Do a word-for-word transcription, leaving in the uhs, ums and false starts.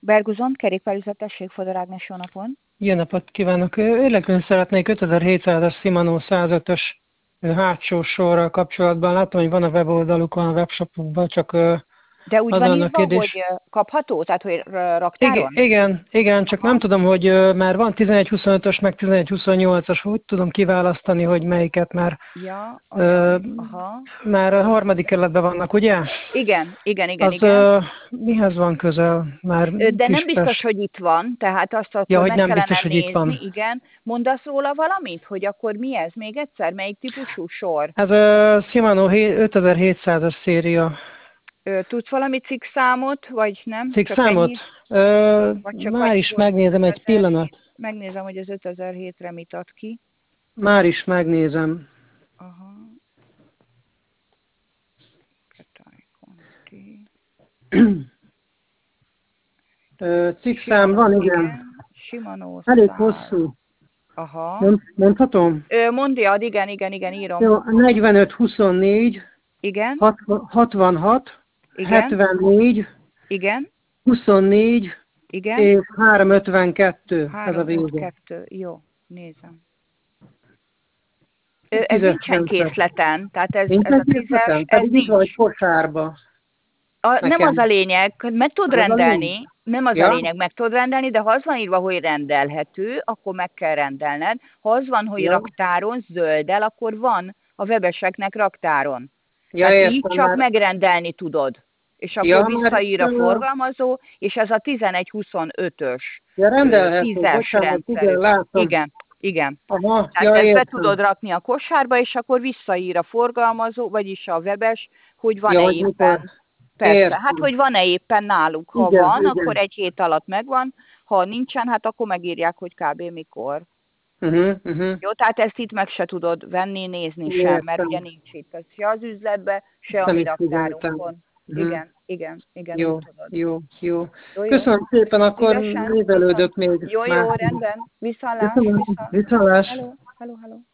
Berguzon, kerékpárüzletesség, Fodor Ágnes, jó napon. Jó napot kívánok! Érdeklődni szeretnék ötezer-hétszázas Shimano százötös hátsó sorral kapcsolatban. Látom, hogy van a weboldalukon, a webshopukban, csak De úgy az van lenne a írva, kérdés. hogy kapható, tehát hogy Igen, raktáron? igen, igen, csak Aha. nem tudom, hogy már van tizenegy huszonötös, meg tizenegy huszonnyolcas, úgy tudom kiválasztani, hogy melyiket már. Ja, Ö, ajaj, aha. már a harmadik kerületben vannak, ugye? Igen, igen, igen, Az igen. ö, mihez van közel? Már De nem biztos, Kispest. hogy itt van, tehát azt Ja, akkor hogy meg nem kellene biztos, hogy itt van. nézni, igen. Mondasz róla valamit, hogy akkor mi ez még egyszer? Melyik típusú sor? Ez a Shimano ötezer-hétszázas széria. Ö, tudsz valami cikkszámot, vagy nem? Csak ennyi? Cikkszámot? Ö, Vagy csak már annyi, is hogy megnézem egy ötezer-hét. pillanat. Megnézem, hogy az ötezer-hétre mit ad ki. Már is megnézem. Aha. Katály Conti. Ö, Cikkszám Shimano, van, igen. igen. Shimano Elég száz. hosszú. Aha. Mond, mondhatom? Ö, mondjad, igen, igen, igen, írom. Jó, negyvenöt huszonnégy, Igen, hatvanhat, igen, hetvennégy, igen, huszonnégy igen. és háromszázötvenkettő. Ez a vége. háromszázötvenkettő, jó, nézem. Ö, ez Tízes nincsen rendszer. készleten, tehát ez, ez a Nincsen tízes, készletem? ez Pedig itt nincs. vagy kosárba A, nem az a nekem. lényeg, hogy meg tudod Az az a lényeg? rendelni, nem az a Ja? lényeg, meg tudod rendelni, de ha az van írva, hogy rendelhető, akkor meg kell rendelned. Ha az van, hogy Ja? raktáron, zölddel, akkor van a webeseknek raktáron. Ja, Tehát így értem, csak már. megrendelni tudod. És akkor Ja, már visszaír a itt, forgalmazó, és ez a tizenegy huszonötös ja, rendelhető, tízes bocsánat, rendszerű. igen, látom. Igen, igen. Aha, Tehát ja, ezt be értem. tudod rakni a kosárba, és akkor visszaír a forgalmazó, vagyis a webes, hogy Ja, van-e hogy mikor. éppen. Persze, hát Értem. hogy van-e éppen náluk. Ha Igen, van, akkor igen. egy hét alatt megvan, ha nincsen, hát akkor megírják, hogy kb. Mikor. Uh-huh, uh-huh. Jó, tehát ezt itt meg se tudod venni, nézni sem, mert ugye Értem. nincs itt. Ez se az üzletbe, se a Nem mi is figyeltem. raktárunkon. Uh-huh. Igen, igen, igen, úgy Jó, tudod. jó, jó. Jó, jó. Köszönöm szépen, akkor Szívesen, viszont. nézelődök még Jó, jó, más. rendben. Viszontlás, Köszönöm, viszont. viszontlás. Hello, hello, hello.